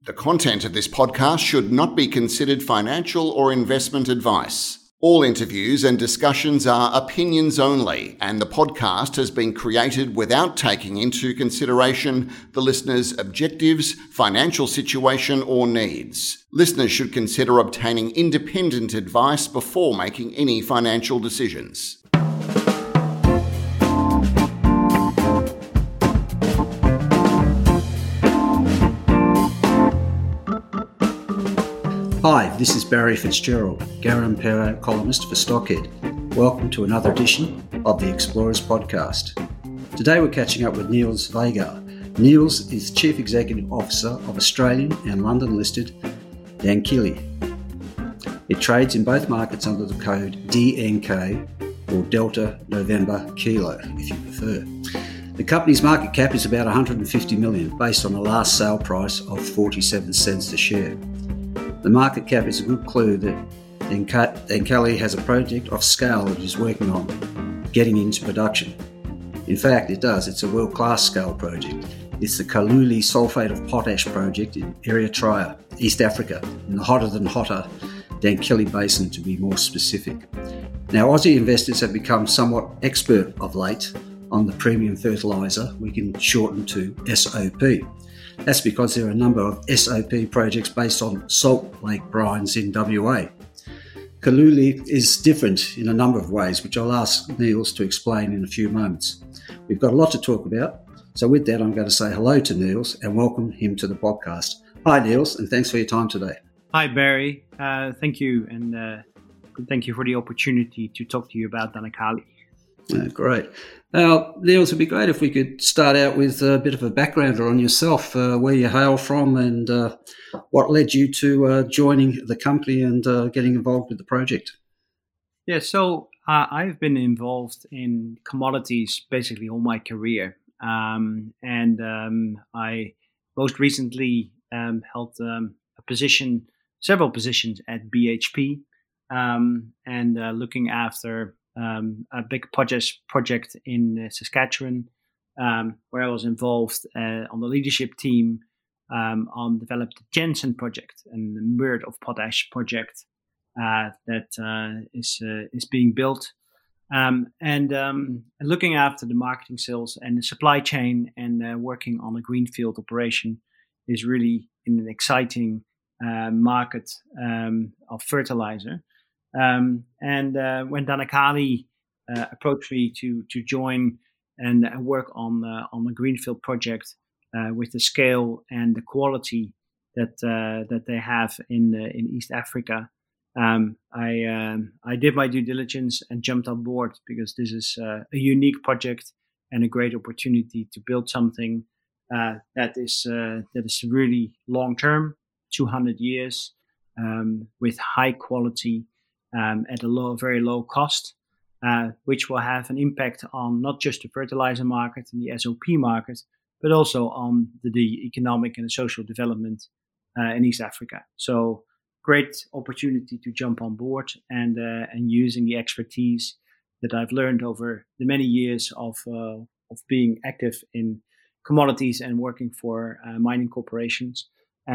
The content of this podcast should not be considered financial or investment advice. All interviews and discussions are opinions only, and the podcast has been created without taking into consideration the listener's objectives, financial situation, or needs. Listeners should consider obtaining independent advice before making any financial decisions. Hi, this is Barry Fitzgerald, Garimpeiro columnist for Stockhead. Welcome to another edition of the Explorers Podcast. Today we're catching up with Niels Veigaard. Niels is Chief Executive Officer of Australian and London-listed Dankili. It trades in both markets under the code DNK, or Delta November Kilo, if you prefer. The company's market cap is about $150 million, based on a last sale price of 47 cents a share. The market cap is a good clue that Dankili has a project of scale that it is working on, getting into production. In fact, it does. It's a world-class scale project. It's the Kaluli Sulphate of Potash project in Eritrea, East Africa, in the hotter than hotter Dankili Basin, to be more specific. Now, Aussie investors have become somewhat expert of late on the premium fertiliser we can shorten to SOP. That's because there are a number of SOP projects based on salt lake brines in WA. Kaluli is different in a number of ways, which I'll ask Niels to explain in a few moments. We've got a lot to talk about, so with that I'm going to say hello to Niels and welcome him to the podcast. Hi Niels, and thanks for your time today. Hi Barry, thank you, and thank you for the opportunity to talk to you about Dankili. Great. Now, Niels, it'd be great if we could start out with a bit of a background on yourself, where you hail from and what led you to joining the company and getting involved with the project. Yeah, so I've been involved in commodities basically all my career. I most recently held several positions at BHP, looking after a big project in Saskatchewan, where I was involved on the leadership team on developed the Jansen project and the Merd of Potash project that is being built, looking after the marketing, sales, and the supply chain, and working on a greenfield operation is really in an exciting market of fertilizer. When Dankili approached me to join and work on the greenfield project with the scale and the quality that they have in East Africa, I did my due diligence and jumped on board, because this is a unique project and a great opportunity to build something that is really long term, 200 years, with high quality. At a very low cost, which will have an impact on not just the fertilizer market and the SOP market, but also on the economic and the social development in East Africa. So, great opportunity to jump on board and using the expertise that I've learned over the many years of being active in commodities and working for mining corporations,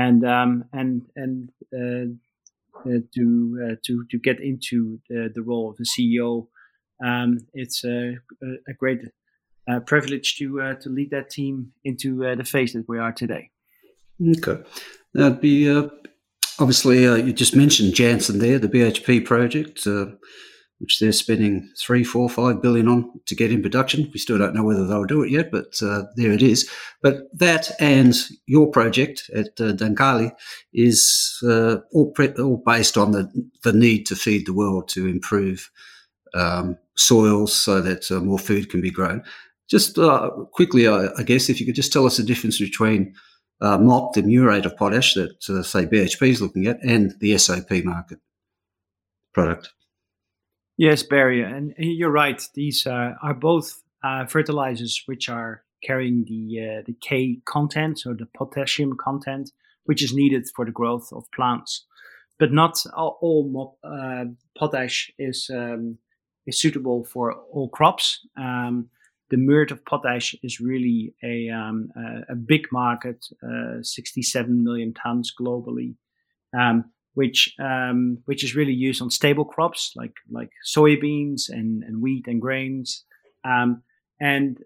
to get into the role of the CEO. It's a great privilege to lead that team into the phase that we are today. Okay. That'd be obviously you just mentioned Jansen there, the BHP project, which they're spending $3, $4, $5 billion on to get in production. We still don't know whether they'll do it yet, but there it is. But that and your project at Dankili is all based on the need to feed the world, to improve soils so that more food can be grown. Just quickly, I guess, if you could just tell us the difference between MOP, the muriate of potash that, say, BHP is looking at, and the SOP market product. Yes, Barry, and you're right. These are both fertilizers which are carrying the K content, so the potassium content, which is needed for the growth of plants. But not all potash is suitable for all crops. the mert of potash is really a big market, 67 million tons globally, which is really used on stable crops like soybeans and wheat and grains, and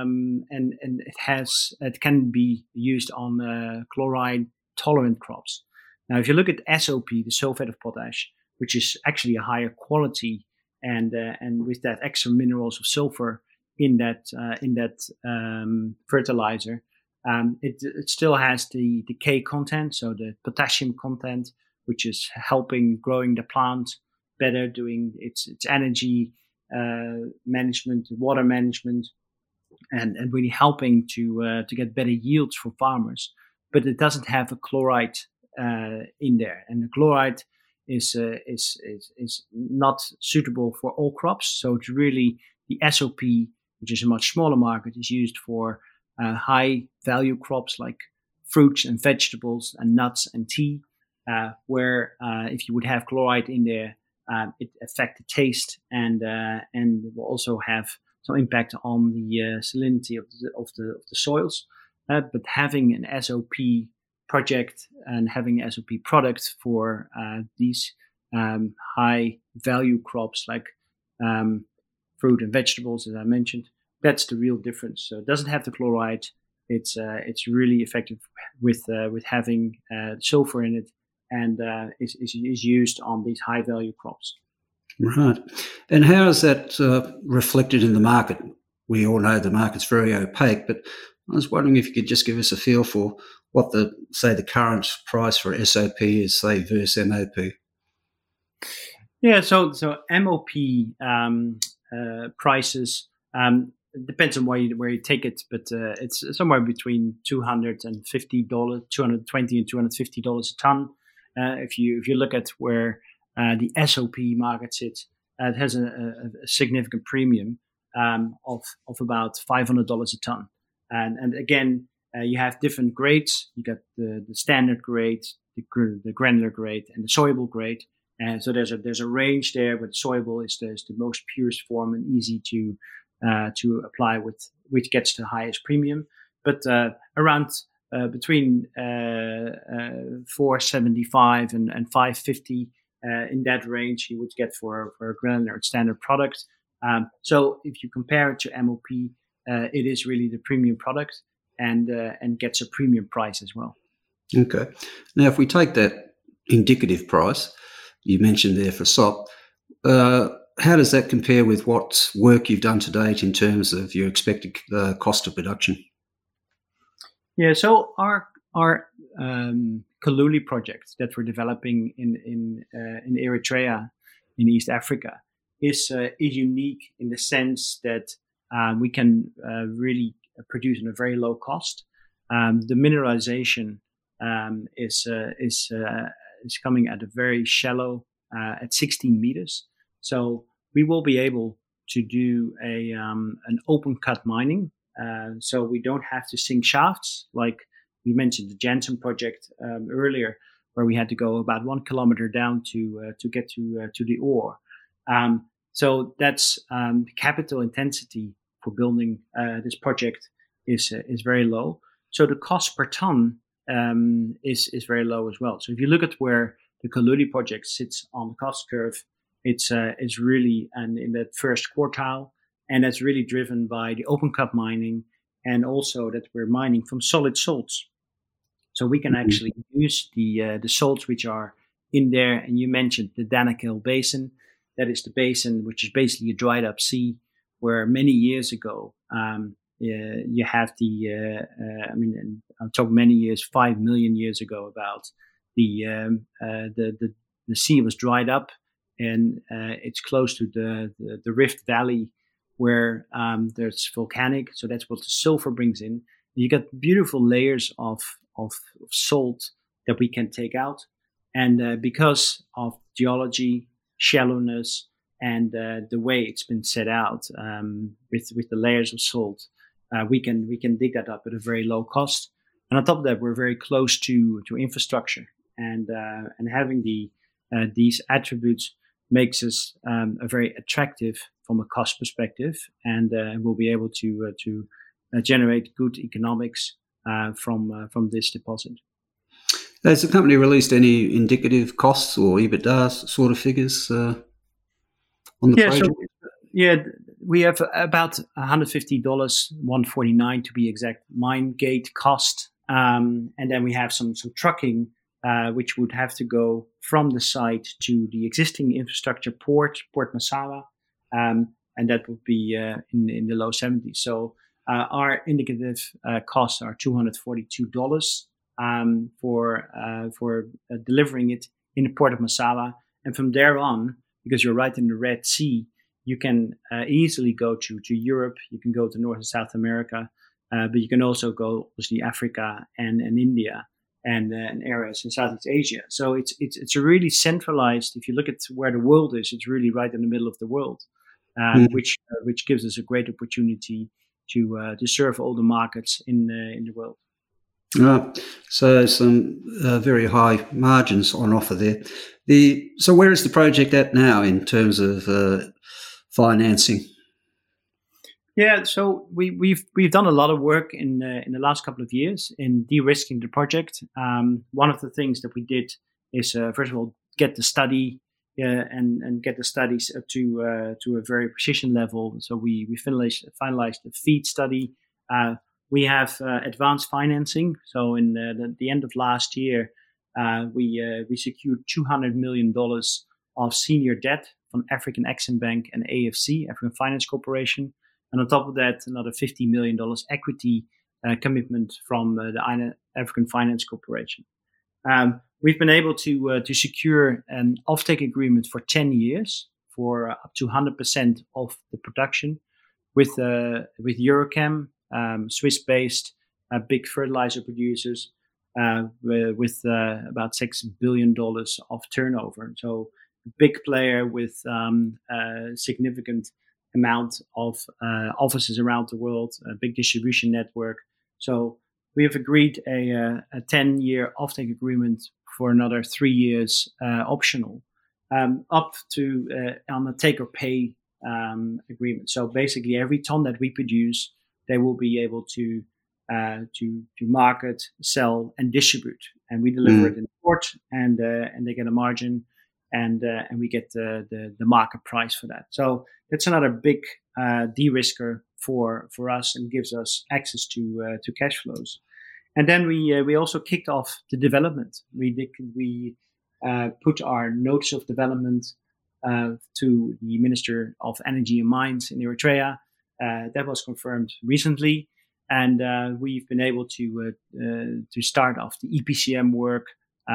it can be used on chloride tolerant crops. Now, if you look at SOP, the sulfate of potash, which is actually a higher quality, and with that extra minerals of sulfur in that fertilizer, it still has the K content, so the potassium content, which is helping growing the plant better, doing its energy management, water management, and really helping to get better yields for farmers. But it doesn't have a chloride in there, and the chloride is not suitable for all crops. So it's really the SOP, which is a much smaller market, is used for high value crops like fruits and vegetables and nuts and tea, where if you would have chloride in there, it affects the taste and will also have some impact on the salinity of the soils. But having an SOP project and having an SOP product for these high value crops like fruit and vegetables, as I mentioned, that's the real difference. So it doesn't have the chloride. It's really effective with having sulfur in it, and is used on these high value crops. Right. And how is that reflected in the market? We all know the market's very opaque, but I was wondering if you could just give us a feel for what the current price for SOP is, say, versus MOP. Yeah, so MOP prices depends on where you take it, but it's somewhere between $220 and $250 a ton. If you look at where the SOP market sits, it has a significant premium of about $500 a ton. And again, you have different grades. You got the standard grade, the granular grade, and the soluble grade. And so there's a range there, but soluble is the most purest form and easy to apply with, which gets the highest premium. But around between $475 and $550 in that range, you would get for a granular standard product. So if you compare it to MOP, it is really the premium product and gets a premium price as well. Okay. Now, if we take that indicative price you mentioned there for SOP, how does that compare with what work you've done to date in terms of your expected cost of production? Yeah, so our Kaluli project that we're developing in Eritrea, in East Africa, is unique in the sense that we can really produce at a very low cost. The mineralization is coming at a very shallow, at 16 meters. So we will be able to do an open cut mining. So we don't have to sink shafts like we mentioned the Jansen project earlier, where we had to go about 1 kilometer down to get to the ore. So that's capital intensity for building this project is very low. So the cost per ton is very low as well. So if you look at where the Kaluli project sits on the cost curve, it's really in that first quartile, and that's really driven by the open cut mining, and also that we're mining from solid salts. So we can actually use the salts which are in there. And you mentioned the Danakil Basin. That is the basin which is basically a dried up sea, where many years ago you have I'm talking many years, 5 million years ago, about the sea was dried up, and it's close to the Rift Valley, where there's volcanic. So that's what the sulfur brings in. You got beautiful layers of salt that we can take out, and because of geology, shallowness, and the way it's been set out with the layers of salt, we can dig that up at a very low cost. And on top of that, we're very close to infrastructure, and having these attributes makes us a very attractive from a cost perspective, and we'll be able to generate good economics from this deposit. Has the company released any indicative costs or EBITDA sort of figures on the project? We have about $150, $149 to be exact, mine gate cost, and then we have some trucking, which would have to go from the site to the existing infrastructure Port Massawa, and that would be in the low 70s. So our indicative costs are $242 for delivering it in the Port of Massawa, and from there on, because you're right in the Red Sea, you can easily go to Europe. You can go to North and South America, but you can also go obviously Africa and India and areas in Southeast Asia. So it's a really centralized. If you look at where the world is, it's really right in the middle of the world, which gives us a great opportunity to serve all the markets in the world. So some very high margins on offer there. So where is the project at now in terms of financing? Yeah, so we've done a lot of work in the last couple of years in de-risking the project. One of the things that we did is first of all get the study and get the studies to a very precision level. So we finalized the FEED study. We have advanced financing. So in the end of last year, we secured $200 million of senior debt from African Exim Bank and AFC, African Finance Corporation. And on top of that, another $50 million equity commitment from the African Finance Corporation. We've been able to secure an offtake agreement for 10 years for up to 100% of the production with Eurochem, Swiss-based big fertilizer producers with about $6 billion of turnover. So a big player with a significant amount of offices around the world, a big distribution network. So we have agreed a 10-year offtake agreement for another 3 years optional, up to on a take or pay agreement. So basically, every ton that we produce, they will be able to market, sell, and distribute, and we deliver it in the port, and they get a margin, and we get the market price for that. So that's another big de-risker for us and gives us access to cash flows. And then we also kicked off the development. We put our notice of development to the Minister of Energy and Mines in Eritrea. That was confirmed recently, and we've been able to start off the EPCM work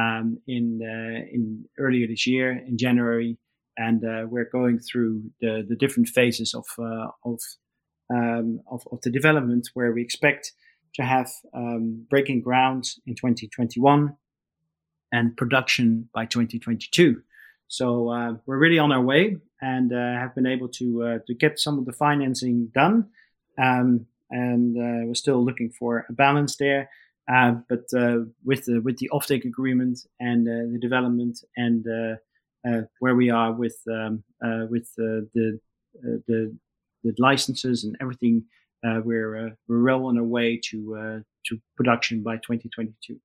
in earlier this year in January, and we're going through the different phases of the development, where we expect to have breaking ground in 2021 and production by 2022. So we're really on our way, and have been able to get some of the financing done, and we're still looking for a balance there. But with the offtake agreement and the development and where we are with the licenses and everything, we're well on our way to production by 2022.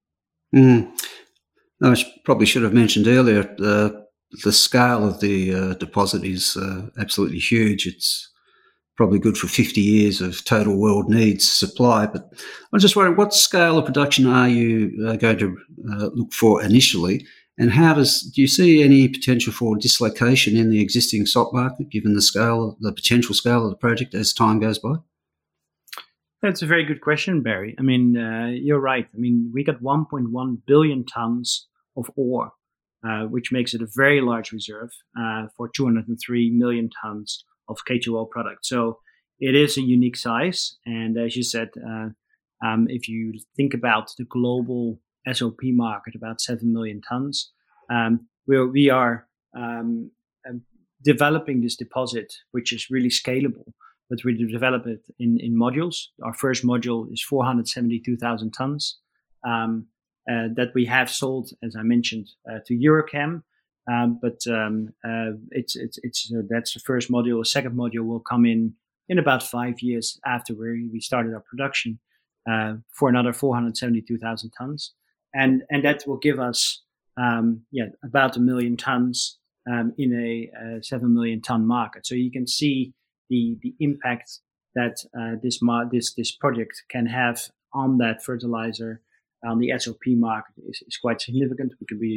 I probably should have mentioned earlier, the scale of the deposit is absolutely huge. It's probably good for 50 years of total world needs supply. But I'm just wondering, what scale of production are you going to look for initially? And do you see any potential for dislocation in the existing stock market, given the potential scale of the project as time goes by? That's a very good question, Barry. I mean, you're right. I mean, we got 1.1 billion tons of ore, which makes it a very large reserve for 203 million tons of K2O product. So it is a unique size. And as you said, if you think about the global SOP market, about 7 million tons, we are developing this deposit, which is really scalable, but we develop it in modules. Our first module is 472,000 tons that we have sold, as I mentioned, to Eurochem. That's the first module. The second module will come in about 5 years after we started our production for another 472,000 tons, and that will give us about 1 million tons in a 7 million ton market. So you can see the impact that this project can have on that fertilizer on the SOP market is quite significant.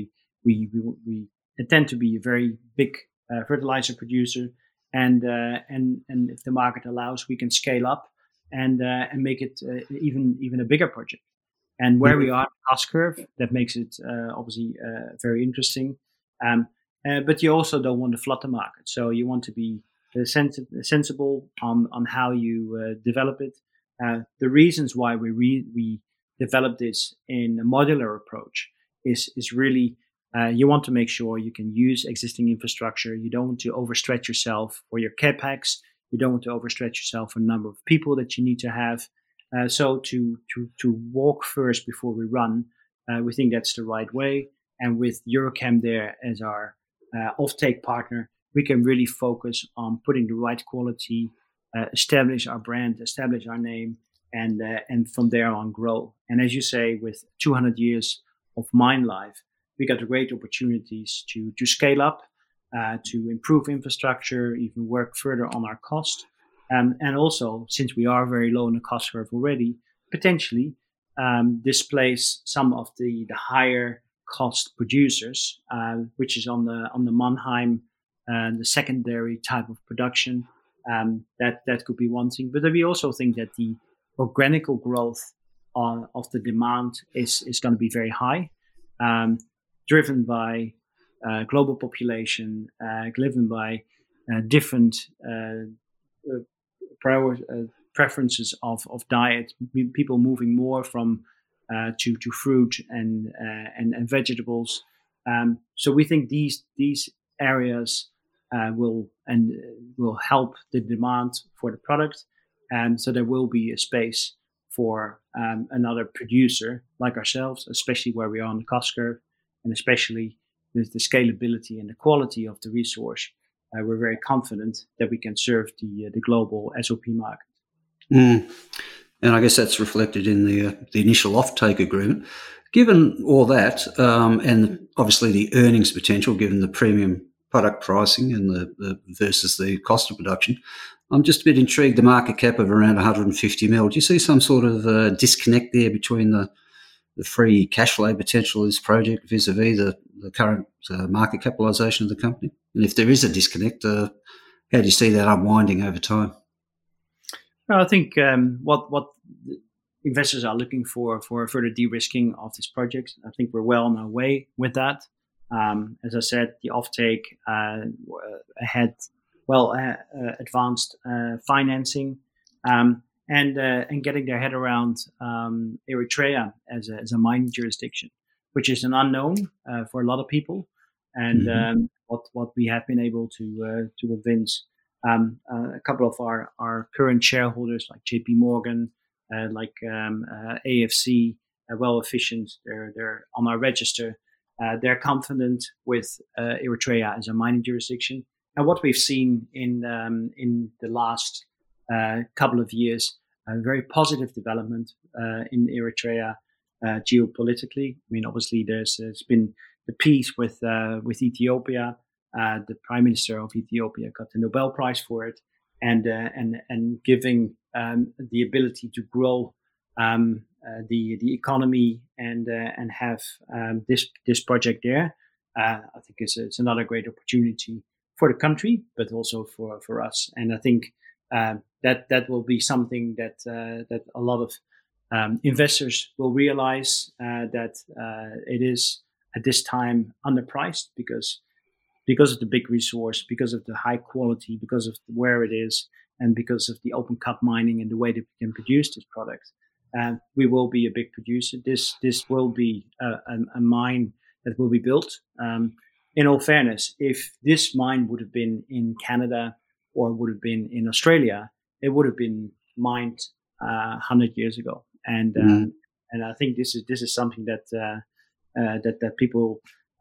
We intend to be a very big fertilizer producer, and if the market allows, we can scale up and make it even a bigger project. And where we are on the cost curve, that makes it obviously very interesting. But you also don't want to flood the market, so you want to be sensible on how you develop it. The reasons why we developed this in a modular approach is really you want to make sure you can use existing infrastructure. You don't want to overstretch yourself for your capex. You don't want to overstretch yourself for the number of people that you need to have. So to walk first before we run, we think that's the right way. And with EuroChem there as our offtake partner, we can really focus on putting the right quality, establish our brand, establish our name, and from there on grow. And as you say, with 200 years of mine life, we got great opportunities to scale up, to improve infrastructure, even work further on our cost. And also, since we are very low in the cost curve already, potentially displace some of the higher cost producers, which is on the Mannheim, the secondary type of production. That could be one thing. But we also think that the organic growth of the demand is going to be very high, driven by global population, driven by different preferences of diet, people moving more from to fruit and vegetables. So we think these areas will help the demand for the product, and so there will be a space for another producer like ourselves, especially where we are on the cost curve, and especially with the scalability and the quality of the resource. We're very confident that we can serve the global SOP market. And I guess that's reflected in the initial offtake agreement. Given all that, and obviously the earnings potential, given the premium product pricing and the versus the cost of production, I'm just a bit intrigued. The market cap of around 150 mil. Do you see some sort of disconnect there between the free cash flow potential of this project vis-a-vis the current market capitalisation of the company? And if there is a disconnect, how do you see that unwinding over time? Well, I think what investors are looking for further de-risking of this project, I think we're well on our way with that. As I said, the offtake had advanced financing, and getting their head around Eritrea as a mining jurisdiction, which is an unknown for a lot of people, and what we have been able to convince a couple of our current shareholders, like JP Morgan, like AFC, Well Efficient, they're on our register. They're confident with Eritrea as a mining jurisdiction. And what we've seen in the last couple of years, a very positive development in Eritrea geopolitically. I mean, obviously, there's been the peace with Ethiopia. The Prime Minister of Ethiopia got the Nobel Prize for it, and giving the ability to grow the economy and have this project there. I think it's another great opportunity for the country, but also for us. And I think that will be something that a lot of investors will realize that it is at this time underpriced because of the big resource, because of the high quality, because of where it is, and because of the open cut mining and the way that we can produce this product. We will be a big producer. This will be a mine that will be built. In all fairness, if this mine would have been in Canada or would have been in Australia, it would have been mined 100 years ago. And I think this is something that people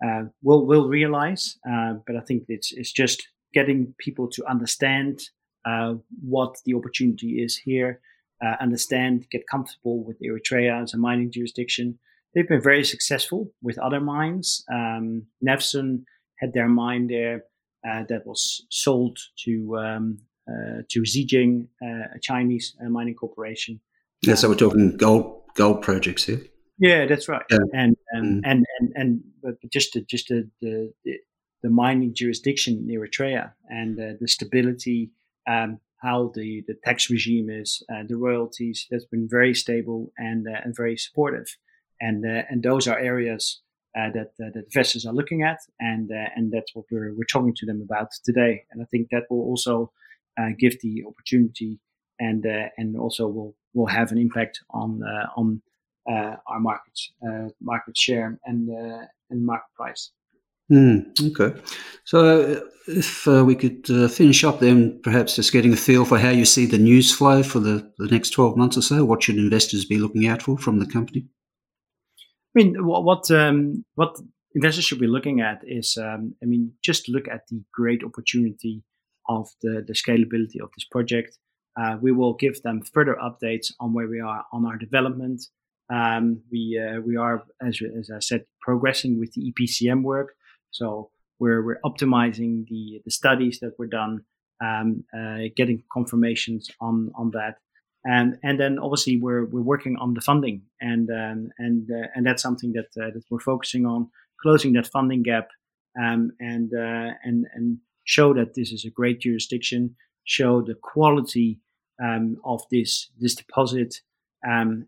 will realize. But I think it's just getting people to understand what the opportunity is here, understand, get comfortable with Eritrea as a mining jurisdiction. They've been very successful with other mines. Nevsun had their mine there that was sold to Zijin, a Chinese mining corporation. Yeah, so we're talking gold projects here. Yeah, that's right. Yeah. But just the mining jurisdiction in Eritrea and the stability, how the tax regime is, the royalties, that's been very stable and very supportive. And those are areas that investors are looking at, and that's what we're talking to them about today. And I think that will also give the opportunity, and also will have an impact on our market share and market price. Okay. So if we could finish up then, perhaps just getting a feel for how you see the news flow for the next 12 months or so. What should investors be looking out for from the company? I mean, what investors should be looking at is, just look at the great opportunity of the scalability of this project. We will give them further updates on where we are on our development. We are, as I said, progressing with the EPCM work. So we're optimizing the studies that were done, getting confirmations on that. And then obviously we're working on the funding, and that's something that we're focusing on, closing that funding gap, and show that this is a great jurisdiction, show the quality of this deposit, and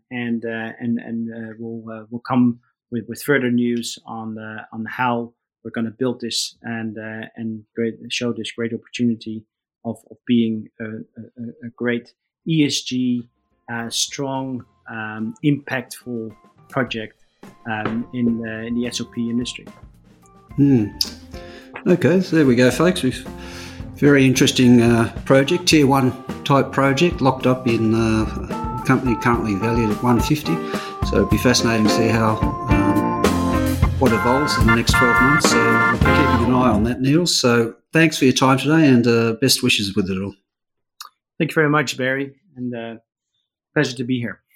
we'll come with further news on how we're going to build this and show this great opportunity of being a great ESG, strong, impactful project in the SOP industry. Okay, so there we go, folks. Very interesting project, tier 1 type project, locked up in a company currently valued at 150. So it'll be fascinating to see how what evolves in the next 12 months. So we'll be keeping an eye on that, Niels. So thanks for your time today, and best wishes with it all. Thank you very much, Barry, and pleasure to be here.